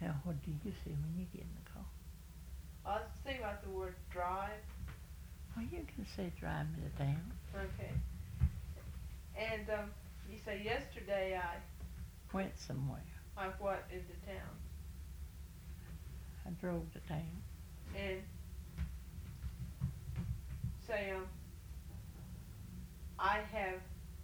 Now, what do you see when you get in the car? I was thinking about the word drive. Well, you can say drive me to town. Okay. And you say yesterday I Went somewhere. what into town? I drove to town. And say I have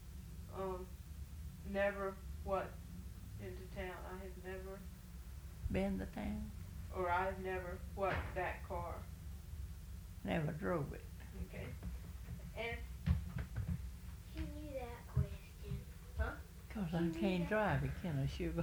never what into town. I have never, Been to town. or I've never what that car. Never drove it. Okay. And Who knew that question? huh? 'Cause I can't drive it, can I, sugar?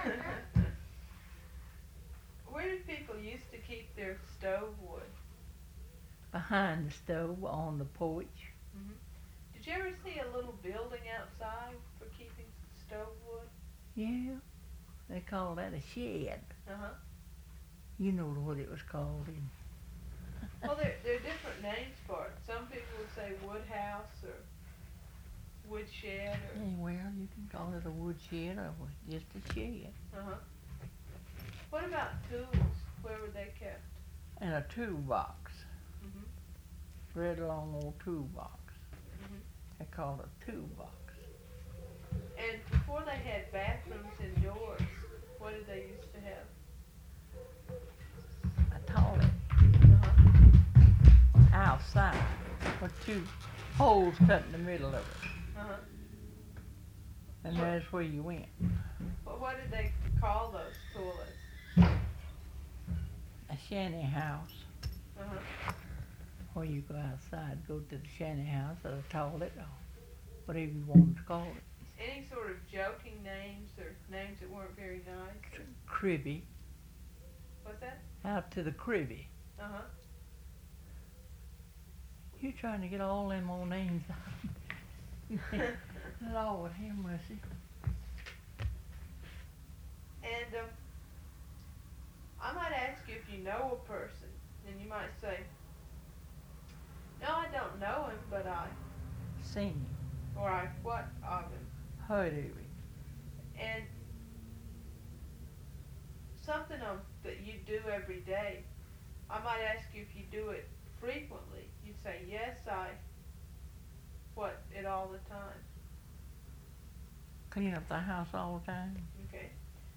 Where did people used to keep their stove wood? Behind the stove on the porch. Mm-hmm. Did you ever see a little building outside for keeping stove wood? Yeah. They call that a shed. Uh-huh. You know what it was called in. Well, there are different names for it. Some people would say wood house or wood shed or. Yeah, well, you can call it a wood shed or just a shed. Uh-huh. What about tools? Where were they kept? And a toolbox. Mm-hmm. Red long old toolbox. Mm-hmm. They call it a toolbox. And before they had bathrooms indoors, what did they used to have? A toilet Uh-huh. outside with two holes cut in the middle of it. Uh-huh. And that's where you went. Well, what did they call those toilets? A shanty house. Uh-huh. Where you go outside, go to the shanty house or a toilet or whatever you want to call it. Any sort of joking names or names that weren't very nice? Cribby. What's that? Out to the cribby. Uh-huh. You trying to get all them old names out. Lord have mercy. And I might ask you if you know a person, and you might say, no, I don't know him, but I, Seen him. or I what of him. Heard of him. And something that you do every day, I might ask you if you do it frequently. You'd say, yes, I, what, it all the time. Clean up the house all the time. Okay.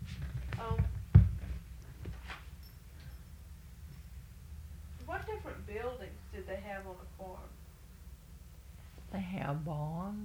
What different buildings did they have on a farm? They have barns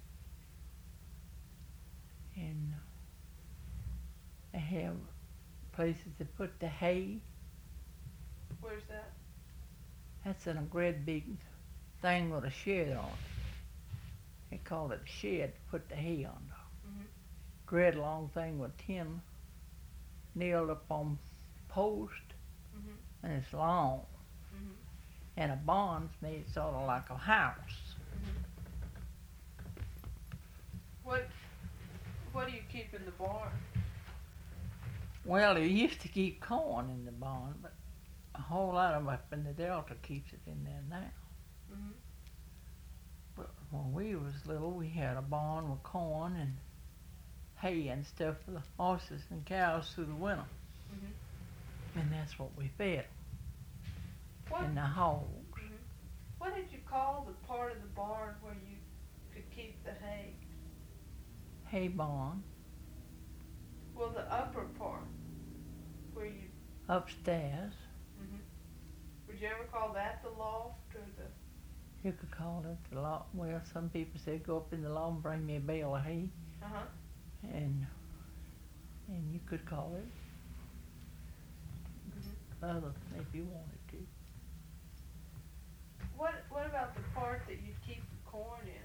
and they have places to put the hay. Where's that? That's in a great big thing with a shed on it. They call it a shed to put the hay under. Mm-hmm. Great long thing with tin nailed up on post, Mm-hmm. and it's long. Mm-hmm. And a barn's made sort of like a house. Mm-hmm. What do you keep in the barn? Well, they used to keep corn in the barn, but a whole lot of 'em up in the Delta keeps it in there now. Mm-hmm. But when we was little, we had a barn with corn and hay and stuff for the horses and cows through the winter. Mm-hmm. And that's what we fed What? and the hogs. Mm-hmm. What did you call the part of the barn where you could keep the hay? Hay barn. Well, the upper part where you. Upstairs. Mm-hmm. Would you ever call that the loft or the? You could call it the loft. Well, some people say go up in the loft and bring me a bale of hay, Uh-huh. and you could call it Mm-hmm. other if you wanted to. What about the part that you'd keep the corn in?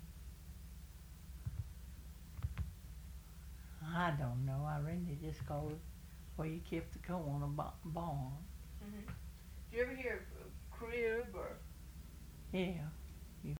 I don't know. I really just called it where you kept the corn a barn. Mm-hmm. Do you ever hear of crib or? Yeah.